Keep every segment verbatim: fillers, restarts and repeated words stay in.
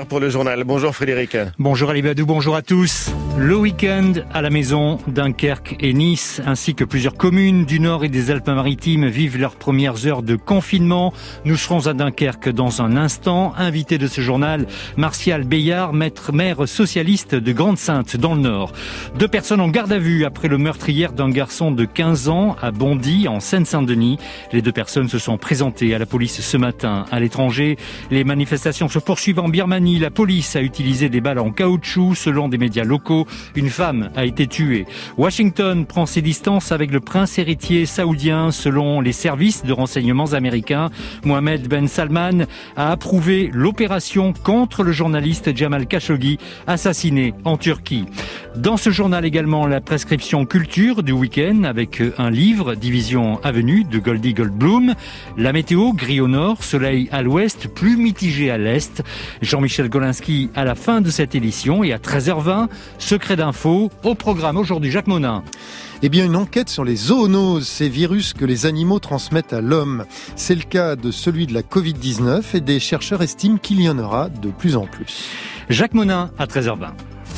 pour le journal. Bonjour Frédéric. Bonjour Ali Badou, bonjour à tous. Le week-end à la maison, Dunkerque et Nice, ainsi que plusieurs communes du Nord et des Alpes-Maritimes vivent leurs premières heures de confinement. Nous serons à Dunkerque dans un instant. Invité de ce journal, Martial Beillard, maître maire socialiste de Grande-Synthe dans le Nord. Deux personnes en garde à vue après le meurtre hier d'un garçon de quinze ans à Bondy, en Seine-Saint-Denis. Les deux personnes se sont présentées à la police ce matin. À l'étranger, les manifestations se poursuivent en Birmanie. La police a utilisé des balles en caoutchouc. Selon des médias locaux, une femme a été tuée. Washington prend ses distances avec le prince héritier saoudien. Selon les services de renseignements américains, Mohamed Ben Salman a approuvé l'opération contre le journaliste Jamal Khashoggi, assassiné en Turquie. Dans ce journal également, la prescription culture du week-end avec un livre, Division Avenue de Goldie Goldblum. La météo, gris au nord, soleil à l'ouest, plus mitigé à l'est. Jean-Michel Golinski à la fin de cette édition et à treize heures vingt, secret d'info au programme aujourd'hui. Jacques Monin. Eh bien, une enquête sur les zoonoses, ces virus que les animaux transmettent à l'homme. C'est le cas de celui de la covid dix-neuf et des chercheurs estiment qu'il y en aura de plus en plus. Jacques Monin à treize heures vingt.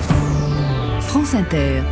France Inter.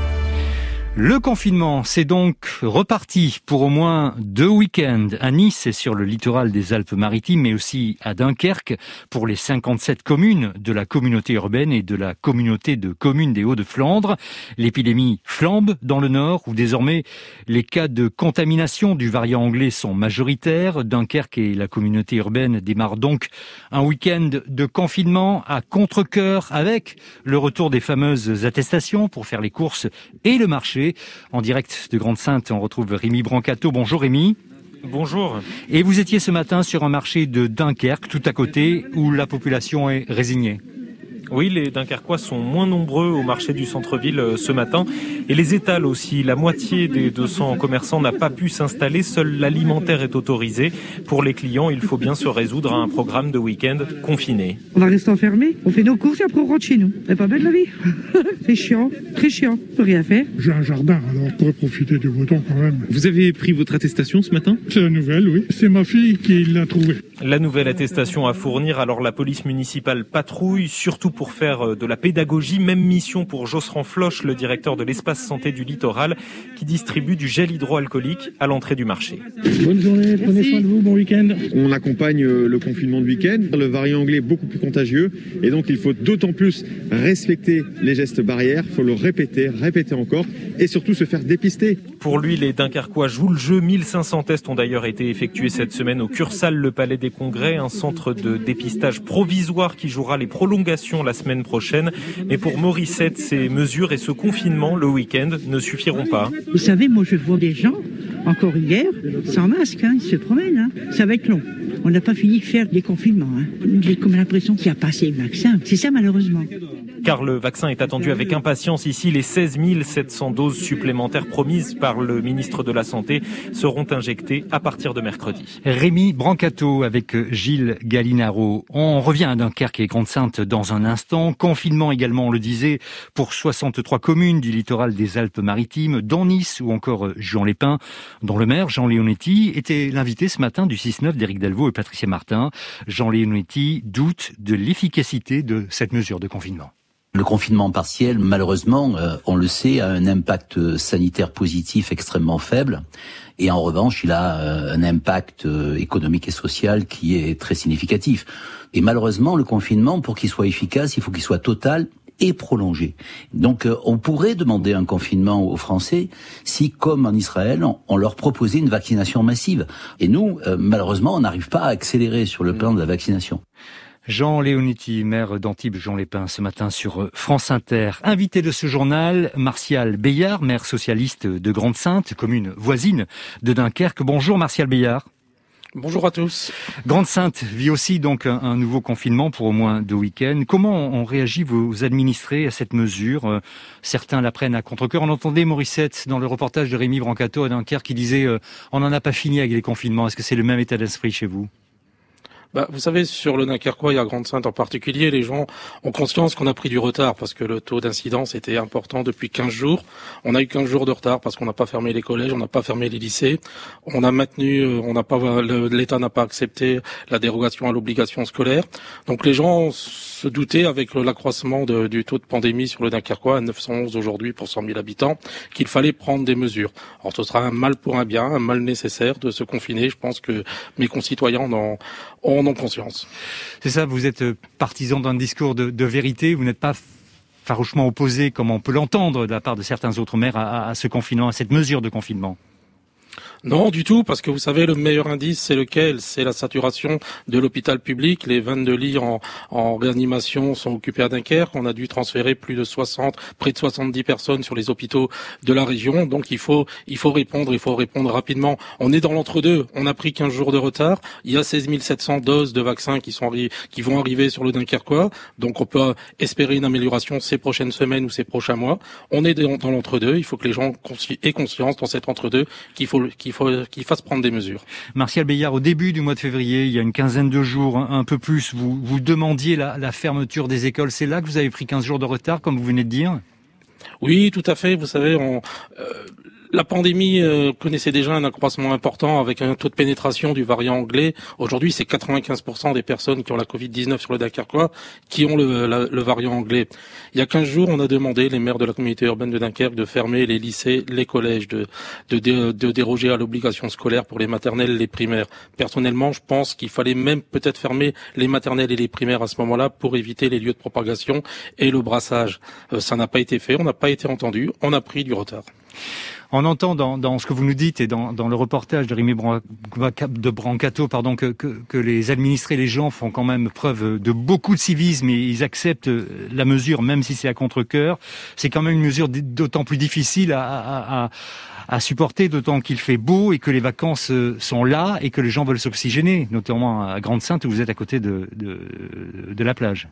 Le confinement, c'est donc reparti pour au moins deux week-ends à Nice et sur le littoral des Alpes-Maritimes, mais aussi à Dunkerque pour les cinquante-sept communes de la communauté urbaine et de la communauté de communes des Hauts-de-Flandre. L'épidémie flambe dans le nord où désormais les cas de contamination du variant anglais sont majoritaires. Dunkerque et la communauté urbaine démarrent donc un week-end de confinement à contre-cœur avec le retour des fameuses attestations pour faire les courses et le marché. En direct de Grande-Synthe, on retrouve Rémi Brancato. Bonjour Rémi. Bonjour. Et vous étiez ce matin sur un marché de Dunkerque, tout à côté, où la population est résignée. Oui, les Dunkerquois sont moins nombreux au marché du centre-ville ce matin. Et les étals aussi. La moitié des deux cents commerçants n'a pas pu s'installer. Seul l'alimentaire est autorisé. Pour les clients, il faut bien se résoudre à un programme de week-end confiné. On va rester enfermé, on fait nos courses et après on rentre chez nous. C'est pas belle la vie. C'est chiant, très chiant. On peut rien faire. J'ai un jardin, alors on pourrait profiter du beau temps quand même. Vous avez pris votre attestation ce matin ? C'est la nouvelle, oui. C'est ma fille qui l'a trouvée. La nouvelle attestation à fournir, alors la police municipale patrouille, surtout pour faire de la pédagogie. Même mission pour Josserand Floch, le directeur de l'espace santé du littoral, qui distribue du gel hydroalcoolique à l'entrée du marché. Bonne journée, prenez soin de vous, bon week-end. On accompagne le confinement de week-end. Le variant anglais est beaucoup plus contagieux et donc il faut d'autant plus respecter les gestes barrières. Il faut le répéter, répéter encore et surtout se faire dépister. Pour lui, les Dunkerquois jouent le jeu. mille cinq cents tests ont d'ailleurs été effectués cette semaine au Cursal, le Palais des Congrès, un centre de dépistage provisoire qui jouera les prolongations la semaine prochaine. Mais pour Morissette, ces mesures et ce confinement le week-end ne suffiront pas. Vous savez, moi je vois des gens, encore hier, sans masque, hein, ils se promènent. Hein. Ça va être long. On n'a pas fini de faire des confinements. Hein. J'ai comme l'impression qu'il n'y a pas assez de vaccins. C'est ça malheureusement. Car le vaccin est attendu avec impatience ici. Les seize mille sept cents doses supplémentaires promises par le ministre de la Santé seront injectées à partir de mercredi. Rémi Brancato avec Gilles Gallinaro. On revient à Dunkerque et Grande-Synthe dans un instant. Confinement également, on le disait, pour soixante-trois communes du littoral des Alpes-Maritimes, dont Nice ou encore Juan-les-Pins, dont le maire Jean Leonetti était l'invité ce matin du six neuf d'Éric Delvaux et Patricia Martin. Jean Leonetti doute de l'efficacité de cette mesure de confinement. Le confinement partiel, malheureusement, euh, on le sait, a un impact sanitaire positif extrêmement faible. Et en revanche, il a euh, un impact euh, économique et social qui est très significatif. Et malheureusement, le confinement, pour qu'il soit efficace, il faut qu'il soit total et prolongé. Donc, euh, on pourrait demander un confinement aux Français si, comme en Israël, on, on leur proposait une vaccination massive. Et nous, euh, malheureusement, on n'arrive pas à accélérer sur le plan de la vaccination. Jean Leonetti, maire d'Antibes, Juan-les-Pins, ce matin sur France Inter. Invité de ce journal, Martial Beillard, maire socialiste de Grande-Synthe, commune voisine de Dunkerque. Bonjour Martial Beillard. Bonjour à tous. Grande-Synthe vit aussi donc un, un nouveau confinement pour au moins deux week-ends. Comment ont réagi vos administrés à cette mesure ? Certains la prennent à contre-cœur. On entendait Morissette dans le reportage de Rémi Brancato à Dunkerque qui disait euh, « on n'en a pas fini avec les confinements ». Est-ce que c'est le même état d'esprit chez vous ? Bah, vous savez, sur le Dunkerquois et à Grande-Synthe en particulier, les gens ont conscience qu'on a pris du retard parce que le taux d'incidence était important depuis quinze jours. On a eu quinze jours de retard parce qu'on n'a pas fermé les collèges, on n'a pas fermé les lycées. On a maintenu, on n'a pas, l'État n'a pas accepté la dérogation à l'obligation scolaire. Donc les gens se doutaient avec l'accroissement de, du taux de pandémie sur le Dunkerquois à neuf cent onze aujourd'hui pour cent mille habitants qu'il fallait prendre des mesures. Alors ce sera un mal pour un bien, un mal nécessaire de se confiner. Je pense que mes concitoyens en ont en conscience. C'est ça, vous êtes partisan d'un discours de, de vérité, vous n'êtes pas farouchement opposé, comme on peut l'entendre de la part de certains autres maires, à, à ce confinement, à cette mesure de confinement. Non, du tout, parce que vous savez, le meilleur indice, c'est lequel? C'est la saturation de l'hôpital public. Les vingt-deux lits en, en réanimation sont occupés à Dunkerque. On a dû transférer plus de soixante, près de soixante-dix personnes sur les hôpitaux de la région. Donc il faut, il faut répondre, il faut répondre rapidement. On est dans l'entre-deux. On a pris quinze jours de retard. Il y a seize mille sept cents doses de vaccins qui sont, qui vont arriver sur le Dunkerquois. Donc on peut espérer une amélioration ces prochaines semaines ou ces prochains mois. On est dans, dans l'entre-deux. Il faut que les gens aient conscience dans cet entre-deux qu'il faut, qu'il Il faut qu'il fasse prendre des mesures. Martial Béillard, au début du mois de février, il y a une quinzaine de jours, un, un peu plus, vous, vous demandiez la, la fermeture des écoles. C'est là que vous avez pris quinze jours de retard, comme vous venez de dire? Oui, tout à fait. Vous savez, on, euh, la pandémie euh, connaissait déjà un accroissement important avec un taux de pénétration du variant anglais. Aujourd'hui, c'est quatre-vingt-quinze pour cent des personnes qui ont la covid dix-neuf sur le Dunkerquois qui ont le, la, le variant anglais. Il y a quinze jours, on a demandé, les maires de la communauté urbaine de Dunkerque, de fermer les lycées, les collèges, de, de, de, de déroger à l'obligation scolaire pour les maternelles et les primaires. Personnellement, je pense qu'il fallait même peut-être fermer les maternelles et les primaires à ce moment-là pour éviter les lieux de propagation et le brassage. Euh, ça n'a pas été fait, on n'a pas été entendu, on a pris du retard. On entend dans, dans ce que vous nous dites et dans, dans le reportage de Rémi de Brancato, pardon, que, que, que les administrés, les gens font quand même preuve de beaucoup de civisme et ils acceptent la mesure, même si c'est à contre-cœur. C'est quand même une mesure d'autant plus difficile à, à, à, à supporter, d'autant qu'il fait beau et que les vacances sont là et que les gens veulent s'oxygéner, notamment à Grande-Synthe où vous êtes à côté de, de, de la plage.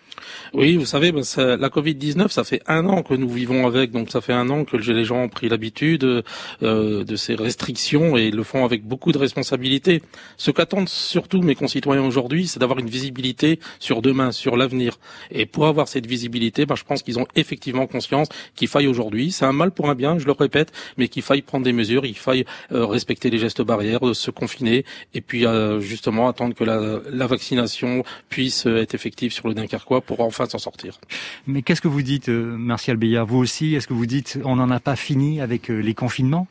Oui, vous savez, ben, ça, la covid dix-neuf, ça fait un an que nous vivons avec, donc ça fait un an que les gens ont pris l'habitude euh, de ces restrictions et le font avec beaucoup de responsabilité. Ce qu'attendent surtout mes concitoyens aujourd'hui, c'est d'avoir une visibilité sur demain, sur l'avenir. Et pour avoir cette visibilité, ben, je pense qu'ils ont effectivement conscience qu'il faille aujourd'hui, c'est un mal pour un bien, je le répète, mais qu'il faille prendre des mesures, il faille euh, respecter les gestes barrières, euh, se confiner et puis euh, justement attendre que la, la vaccination puisse être effective sur le Dunkerquois pour enfin s'en sortir. Mais qu'est-ce que vous dites, euh, Martial Béillard, vous aussi? Est-ce que vous dites on n'en a pas fini avec euh, les confinements?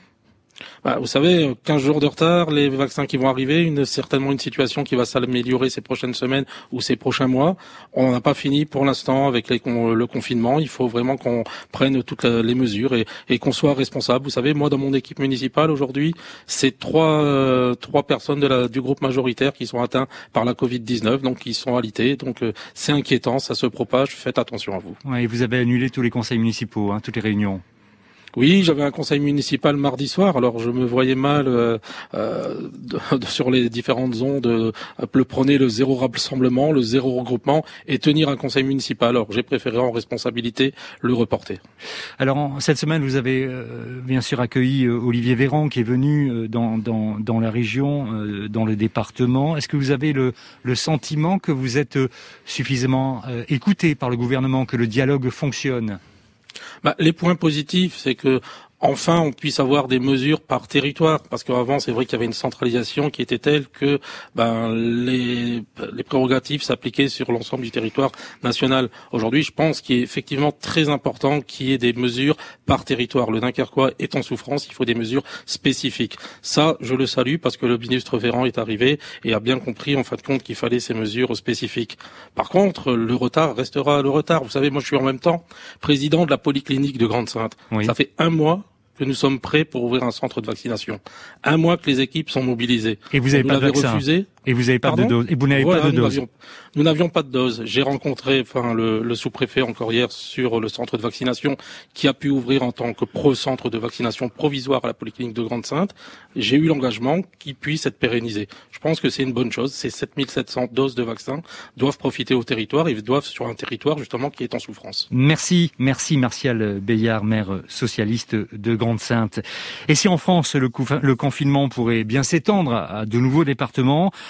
Bah, vous savez, quinze jours de retard, les vaccins qui vont arriver, une, certainement une situation qui va s'améliorer ces prochaines semaines ou ces prochains mois. On n'a pas fini pour l'instant avec les, le confinement. Il faut vraiment qu'on prenne toutes les mesures et, et qu'on soit responsable. Vous savez, moi, dans mon équipe municipale aujourd'hui, c'est trois, euh, trois personnes de la, du groupe majoritaire qui sont atteints par la covid dix-neuf, donc qui sont alités. Donc, euh, c'est inquiétant, ça se propage. Faites attention à vous. Ouais, et vous avez annulé tous les conseils municipaux, hein, toutes les réunions. Oui, j'avais un conseil municipal mardi soir, alors je me voyais mal euh, euh, de, de, sur les différentes ondes euh, le prôner le zéro rassemblement, le zéro regroupement et tenir un conseil municipal. Alors j'ai préféré en responsabilité le reporter. Alors en, cette semaine, vous avez euh, bien sûr accueilli euh, Olivier Véran qui est venu euh, dans, dans, dans la région, euh, dans le département. Est-ce que vous avez le, le sentiment que vous êtes euh, suffisamment euh, écouté par le gouvernement, que le dialogue fonctionne ? Bah, les points positifs, c'est que enfin on puisse avoir des mesures par territoire, parce qu'avant c'est vrai qu'il y avait une centralisation qui était telle que ben les, les prérogatives s'appliquaient sur l'ensemble du territoire national. Aujourd'hui, je pense qu'il est effectivement très important qu'il y ait des mesures par territoire. Le Dunkerquois est en souffrance, il faut des mesures spécifiques. Ça, je le salue parce que le ministre Véran est arrivé et a bien compris en fin de compte qu'il fallait ces mesures spécifiques. Par contre, le retard restera le retard. Vous savez, moi je suis en même temps président de la polyclinique de Grande-Synthe. Oui. Ça fait un mois que nous sommes prêts pour ouvrir un centre de vaccination. Un mois que les équipes sont mobilisées. Et vous n'avez pas de vaccin. Refusé. Et vous n'avez pas Pardon de dose. Et vous n'avez voilà, pas de nous dose. N'avions, nous n'avions pas de dose. J'ai rencontré, enfin, le, le sous-préfet encore hier sur le centre de vaccination qui a pu ouvrir en tant que pro-centre de vaccination provisoire à la polyclinique de Grande-Synthe. J'ai eu l'engagement qu'il puisse être pérennisé. Je pense que c'est une bonne chose. Ces sept mille sept cents doses de vaccins doivent profiter au territoire et doivent sur un territoire justement qui est en souffrance. Merci, merci Martial Béillard, maire socialiste de Grande-Synthe. Et si en France le, coup, le confinement pourrait bien s'étendre à de nouveaux départements,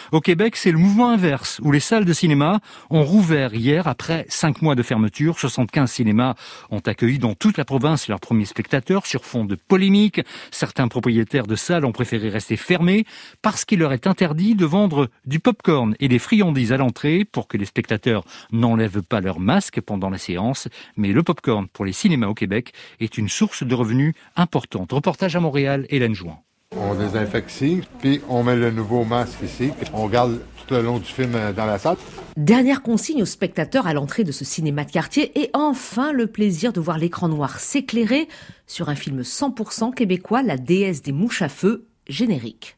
Au Québec, c'est le mouvement inverse, où les salles de cinéma ont rouvert hier après cinq mois de fermeture. soixante-quinze cinémas ont accueilli dans toute la province leurs premiers spectateurs sur fond de polémique. Certains propriétaires de salles ont préféré rester fermés parce qu'il leur est interdit de vendre du pop-corn et des friandises à l'entrée pour que les spectateurs n'enlèvent pas leur masque pendant la séance. Mais le pop-corn pour les cinémas au Québec est une source de revenus importante. Reportage à Montréal, Hélène Jouan. On désinfecte ici, puis on met le nouveau masque ici. On garde tout le long du film dans la salle. Dernière consigne aux spectateurs à l'entrée de ce cinéma de quartier et enfin le plaisir de voir l'écran noir s'éclairer sur un film cent pour cent québécois, La déesse des mouches à feu, générique.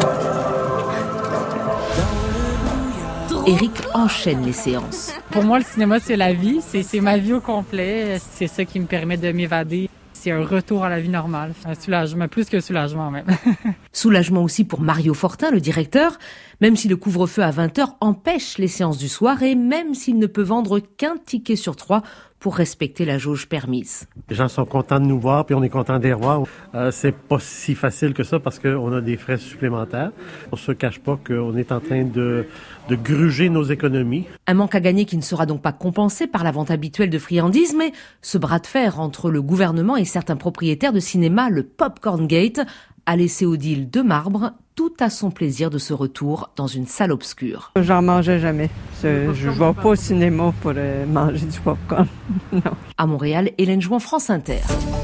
Éric enchaîne les séances. Pour moi, le cinéma, c'est la vie. C'est, c'est ma vie au complet. C'est ça qui me permet de m'évader. C'est un retour à la vie normale. Un soulagement, plus que soulagement même. Soulagement aussi pour Mario Fortin, le directeur, même si le couvre-feu à vingt heures empêche les séances du soir et même s'il ne peut vendre qu'un ticket sur trois pour respecter la jauge permise. Les gens sont contents de nous voir, puis on est contents de les revoir. Euh, c'est pas si facile que ça parce qu'on a des frais supplémentaires. On se cache pas qu'on est en train de, de gruger nos économies. Un manque à gagner qui ne sera donc pas compensé par la vente habituelle de friandises, mais ce bras de fer entre le gouvernement et certains propriétaires de cinéma, le Popcorn Gate, a laissé Odile de Marbre tout à son plaisir de ce retour dans une salle obscure. J'en mangeais jamais. Je ne vais pas au cinéma pour euh, manger du popcorn. Non. À Montréal, Hélène Jouan, France Inter.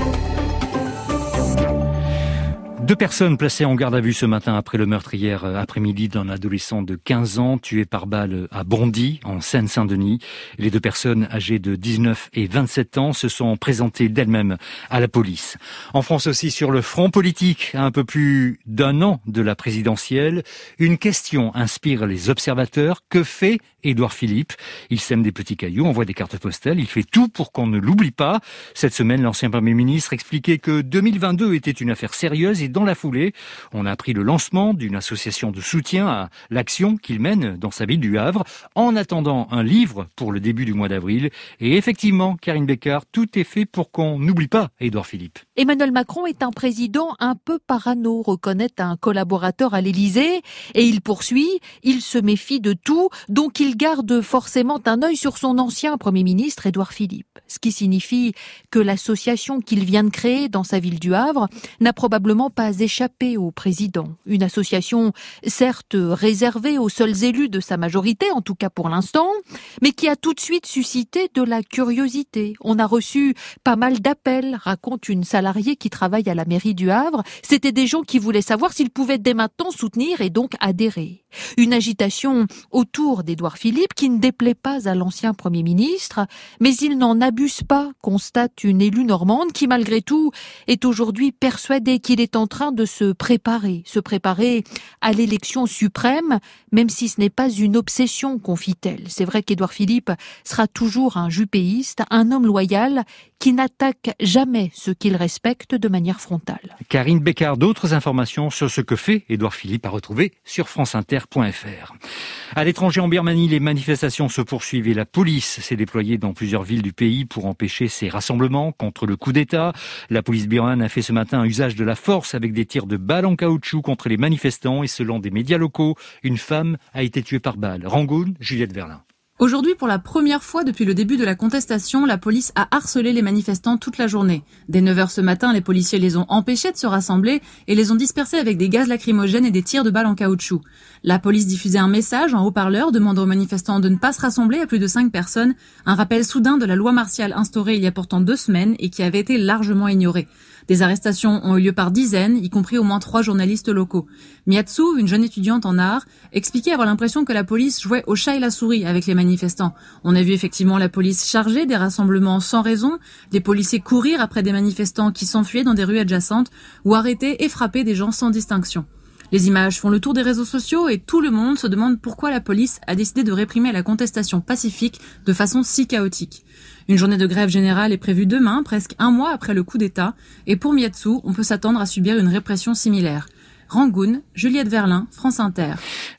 Deux personnes placées en garde à vue ce matin après le meurtre hier après-midi d'un adolescent de quinze ans tué par balle à Bondy, en Seine-Saint-Denis. Les deux personnes âgées de dix-neuf et vingt-sept ans se sont présentées d'elles-mêmes à la police. En France aussi, sur le front politique, à un peu plus d'un an de la présidentielle, une question inspire les observateurs. Que fait Édouard Philippe? Il sème des petits cailloux, envoie des cartes postales, il fait tout pour qu'on ne l'oublie pas. Cette semaine, l'ancien Premier ministre expliquait que deux mille vingt-deux était une affaire sérieuse et dans la foulée, on a appris le lancement d'une association de soutien à l'action qu'il mène dans sa ville du Havre, en attendant un livre pour le début du mois d'avril. Et effectivement, Karine Bécard, tout est fait pour qu'on n'oublie pas Édouard Philippe. Emmanuel Macron est un président un peu parano, reconnaît un collaborateur à l'Élysée, et il poursuit, il se méfie de tout, donc il garde forcément un œil sur son ancien Premier ministre, Édouard Philippe. Ce qui signifie que l'association qu'il vient de créer dans sa ville du Havre n'a probablement pas échappé au président. Une association certes réservée aux seuls élus de sa majorité, en tout cas pour l'instant, mais qui a tout de suite suscité de la curiosité. On a reçu pas mal d'appels, raconte une salariée qui travaille à la mairie du Havre. C'était des gens qui voulaient savoir s'ils pouvaient dès maintenant soutenir et donc adhérer. Une agitation autour d'Édouard Philippe qui ne déplaît pas à l'ancien Premier ministre, mais il n'en abuse pas, constate une élue normande qui malgré tout est aujourd'hui persuadée qu'il est en train de se préparer, se préparer à l'élection suprême, même si ce n'est pas une obsession, confie-t-elle. C'est vrai qu'Édouard Philippe sera toujours un jupéiste, un homme loyal qui n'attaque jamais ceux qu'il respecte de manière frontale. Karine Bécard, d'autres informations sur ce que fait Édouard Philippe à retrouver sur franceinter point f r. À l'étranger, en Birmanie, les manifestations se poursuivent et la police s'est déployée dans plusieurs villes du pays pour empêcher ces rassemblements contre le coup d'État. La police birmane a fait ce matin un usage de la force avec des tirs de balles en caoutchouc contre les manifestants et selon des médias locaux, une femme a été tuée par balle. Rangoon, Juliette Verlin. Aujourd'hui, pour la première fois depuis le début de la contestation, la police a harcelé les manifestants toute la journée. Dès neuf heures ce matin, les policiers les ont empêchés de se rassembler et les ont dispersés avec des gaz lacrymogènes et des tirs de balles en caoutchouc. La police diffusait un message en haut-parleur demandant aux manifestants de ne pas se rassembler à plus de cinq personnes, un rappel soudain de la loi martiale instaurée il y a pourtant deux semaines et qui avait été largement ignorée. Des arrestations ont eu lieu par dizaines, y compris au moins trois journalistes locaux. Miyatsu, une jeune étudiante en art, expliquait avoir l'impression que la police jouait au chat et la souris avec les manifestants. On a vu effectivement la police charger des rassemblements sans raison, des policiers courir après des manifestants qui s'enfuyaient dans des rues adjacentes ou arrêter et frapper des gens sans distinction. Les images font le tour des réseaux sociaux et tout le monde se demande pourquoi la police a décidé de réprimer la contestation pacifique de façon si chaotique. Une journée de grève générale est prévue demain, presque un mois après le coup d'État, et pour Miyatsu, on peut s'attendre à subir une répression similaire. Rangoon, Juliette Verlin, France Inter.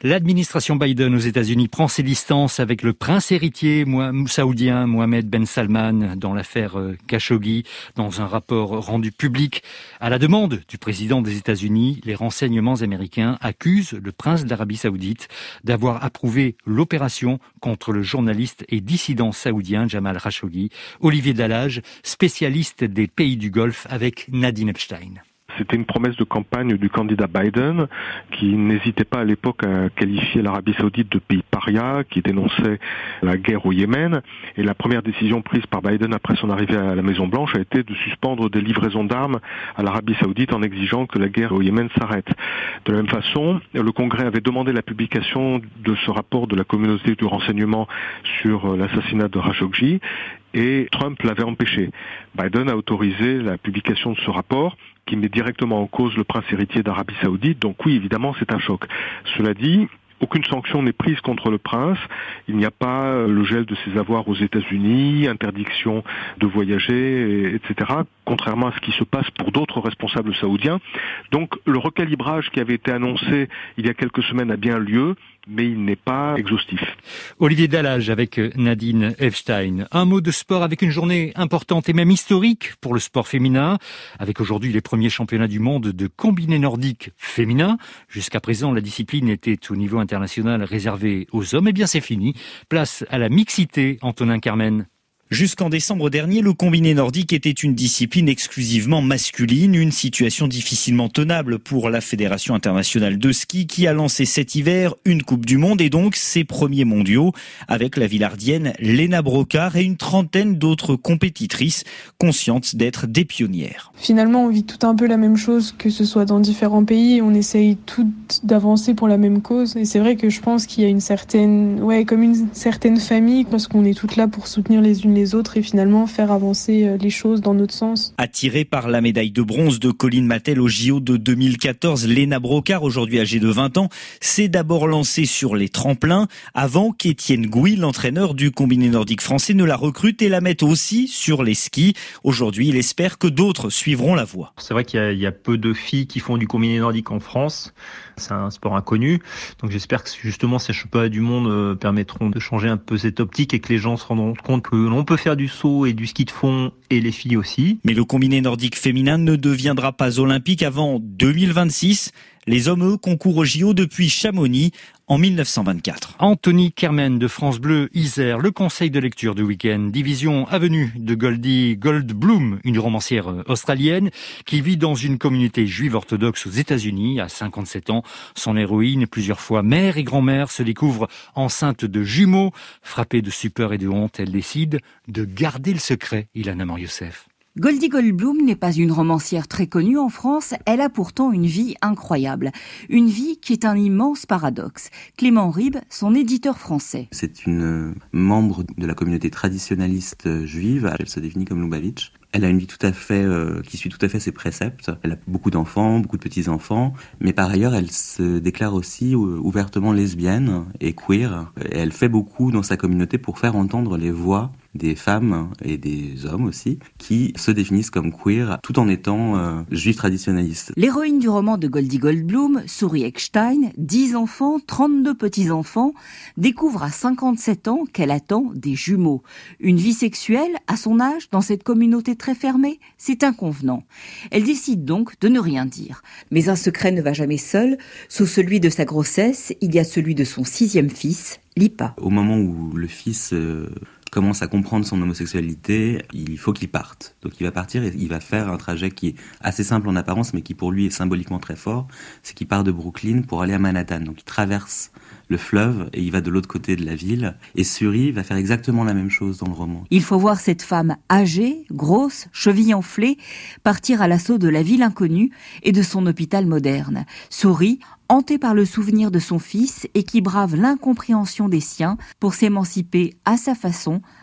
L'administration Biden aux États-Unis prend ses distances avec le prince héritier saoudien Mohammed Ben Salman dans l'affaire Khashoggi. Dans un rapport rendu public à la demande du président des États-Unis, les renseignements américains accusent le prince d'Arabie Saoudite d'avoir approuvé l'opération contre le journaliste et dissident saoudien Jamal Khashoggi. Olivier Dallage, spécialiste des pays du Golfe avec Nadine Epstein. C'était une promesse de campagne du candidat Biden qui n'hésitait pas à l'époque à qualifier l'Arabie Saoudite de pays paria, qui dénonçait la guerre au Yémen. Et la première décision prise par Biden après son arrivée à la Maison-Blanche a été de suspendre des livraisons d'armes à l'Arabie Saoudite en exigeant que la guerre au Yémen s'arrête. De la même façon, le Congrès avait demandé la publication de ce rapport de la communauté du renseignement sur l'assassinat de Khashoggi et Trump l'avait empêché. Biden a autorisé la publication de ce rapport qui met directement en cause le prince héritier d'Arabie Saoudite. Donc oui, évidemment, c'est un choc. Cela dit, aucune sanction n'est prise contre le prince. Il n'y a pas le gel de ses avoirs aux États-Unis, interdiction de voyager, et cetera, contrairement à ce qui se passe pour d'autres responsables saoudiens. Donc le recalibrage qui avait été annoncé il y a quelques semaines a bien lieu, mais il n'est pas exhaustif. Olivier Dallage avec Nadine Epstein. Un mot de sport avec une journée importante et même historique pour le sport féminin, avec aujourd'hui les premiers championnats du monde de combiné nordique féminin. Jusqu'à présent, la discipline était au niveau international réservée aux hommes. Eh bien, c'est fini. Place à la mixité, Antonin Carmen. Jusqu'en décembre dernier, le combiné nordique était une discipline exclusivement masculine, une situation difficilement tenable pour la Fédération internationale de ski qui a lancé cet hiver une Coupe du Monde et donc ses premiers mondiaux avec la villardienne Lena Brocard et une trentaine d'autres compétitrices conscientes d'être des pionnières. Finalement, on vit tout un peu la même chose, que ce soit dans différents pays, on essaye toutes d'avancer pour la même cause et c'est vrai que je pense qu'il y a une certaine, ouais, comme une certaine famille parce qu'on est toutes là pour soutenir les unes les les autres et finalement faire avancer les choses dans notre sens. Attirée par la médaille de bronze de Colline Mattel au J O de deux mille quatorze, Lena Brocard, aujourd'hui âgée de vingt ans, s'est d'abord lancée sur les tremplins avant qu'Étienne Gouy, l'entraîneur du combiné nordique français, ne la recrute et la mette aussi sur les skis. Aujourd'hui, il espère que d'autres suivront la voie. C'est vrai qu'il y a, il y a peu de filles qui font du combiné nordique en France. C'est un sport inconnu. Donc j'espère que justement ces championnats du monde permettront de changer un peu cette optique et que les gens se rendront compte que l'on peut faire du saut et du ski de fond et les filles aussi. Mais le combiné nordique féminin ne deviendra pas olympique avant deux mille vingt-six. Les hommes, eux, concourent au J O depuis Chamonix en mille neuf cent vingt-quatre. Anthony Kermen de France Bleu Isère, le conseil de lecture du week-end. Division avenue de Goldie Goldblum, une romancière australienne qui vit dans une communauté juive orthodoxe aux États-Unis à cinquante-sept ans. Son héroïne, plusieurs fois mère et grand-mère, se découvre enceinte de jumeaux. Frappée de stupeur et de honte, elle décide de garder le secret. Ilana Mor-Youssef. Goldie Goldblum n'est pas une romancière très connue en France, elle a pourtant une vie incroyable. Une vie qui est un immense paradoxe. Clément Ribes, son éditeur français. C'est une membre de la communauté traditionnaliste juive, elle se définit comme Lubavitch. Elle a une vie tout à fait, euh, qui suit tout à fait ses préceptes. Elle a beaucoup d'enfants, beaucoup de petits-enfants, mais par ailleurs, elle se déclare aussi ouvertement lesbienne et queer. Et elle fait beaucoup dans sa communauté pour faire entendre les voix des femmes et des hommes aussi, qui se définissent comme queer, tout en étant euh, juifs traditionnalistes. L'héroïne du roman de Goldie Goldblum, Suri Eckstein, dix enfants, trente-deux petits-enfants, découvre à cinquante-sept ans qu'elle attend des jumeaux. Une vie sexuelle, à son âge, dans cette communauté très fermée, c'est inconvenant. Elle décide donc de ne rien dire. Mais un secret ne va jamais seul. Sous celui de sa grossesse, il y a celui de son sixième fils, Lipa. Au moment où le fils euh, commence à comprendre son homosexualité, il faut qu'il parte. Donc il va partir et il va faire un trajet qui est assez simple en apparence, mais qui pour lui est symboliquement très fort. C'est qu'il part de Brooklyn pour aller à Manhattan. Donc il traverse le fleuve et il va de l'autre côté de la ville. Et Suri va faire exactement la même chose dans le roman. Il faut voir cette femme âgée, grosse, cheville enflée, partir à l'assaut de la ville inconnue et de son hôpital moderne. Suri, hantée par le souvenir de son fils et qui brave l'incompréhension des siens pour s'émanciper à sa façon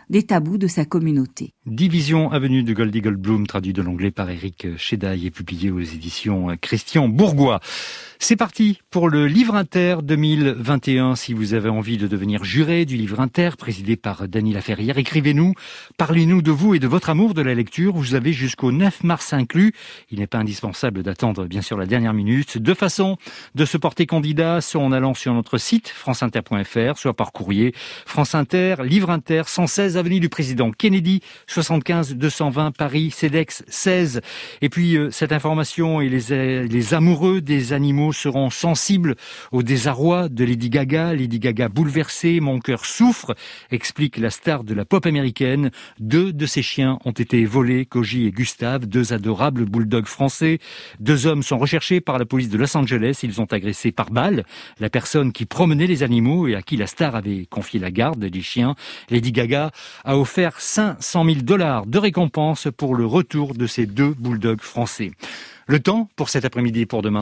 des tabous de sa communauté. Division avenue de Goldie Goldblum, traduit de l'anglais par Éric Chédaille et publié aux éditions Christian Bourgois. C'est parti pour le Livre Inter deux mille vingt et un. Si vous avez envie de devenir juré du Livre Inter, présidé par Dany Laferrière, écrivez-nous, parlez-nous de vous et de votre amour de la lecture. Vous avez jusqu'au neuf mars inclus. Il n'est pas indispensable d'attendre, bien sûr, la dernière minute. Deux façons de se porter candidat, soit en allant sur notre site franceinter point f r, soit par courrier. France Inter, Livre Inter, cent seize avenue du Président Kennedy, soixante-quinze deux cent vingt Paris, CEDEX seize. Et puis, euh, cette information et les, les amoureux des animaux seront sensibles au désarroi de Lady Gaga. Lady Gaga bouleversée, mon cœur souffre, explique la star de la pop américaine. Deux de ses chiens ont été volés, Koji et Gustave, deux adorables bulldogs français. Deux hommes sont recherchés par la police de Los Angeles. Ils ont agressé par balle la personne qui promenait les animaux et à qui la star avait confié la garde des chiens. Lady Gaga a offert cinq cent mille dollars de récompense pour le retour de ces deux bulldogs français. Le temps pour cet après-midi et pour demain.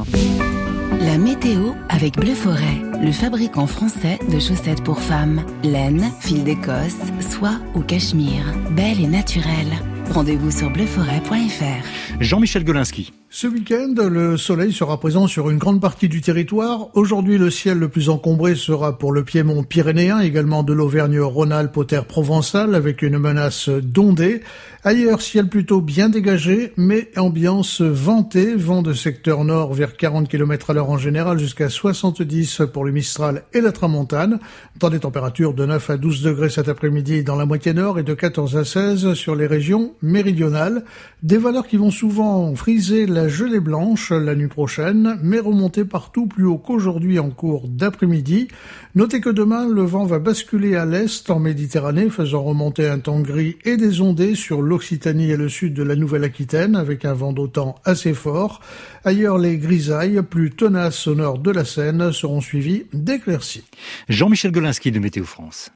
La météo avec Bleu Forêt, le fabricant français de chaussettes pour femmes. Laine, fil d'Écosse, soie ou cachemire. Belle et naturelle. Rendez-vous sur bleu forêt point f r. Jean-Michel Golinski. Ce week-end, le soleil sera présent sur une grande partie du territoire. Aujourd'hui, le ciel le plus encombré sera pour le Piémont pyrénéen, également de l'Auvergne-Rhône-Alpes aux terres provençales, avec une menace d'ondées. Ailleurs, ciel plutôt bien dégagé, mais ambiance ventée, vent de secteur nord vers quarante kilomètres à l'heure en général, jusqu'à soixante-dix pour le Mistral et la Tramontane. Dans des températures de neuf à douze degrés cet après-midi dans la moitié nord et de quatorze à seize sur les régions méridionales. Des valeurs qui vont souvent friser la gelée blanche la nuit prochaine, mais remonter partout plus haut qu'aujourd'hui en cours d'après-midi. Notez que demain, le vent va basculer à l'est en Méditerranée, faisant remonter un temps gris et des ondées sur l'Occitanie et le sud de la Nouvelle-Aquitaine, avec un vent d'autant assez fort. Ailleurs, les grisailles, plus tenaces au nord de la Seine, seront suivies d'éclaircies. Jean-Michel Golinski de Météo France.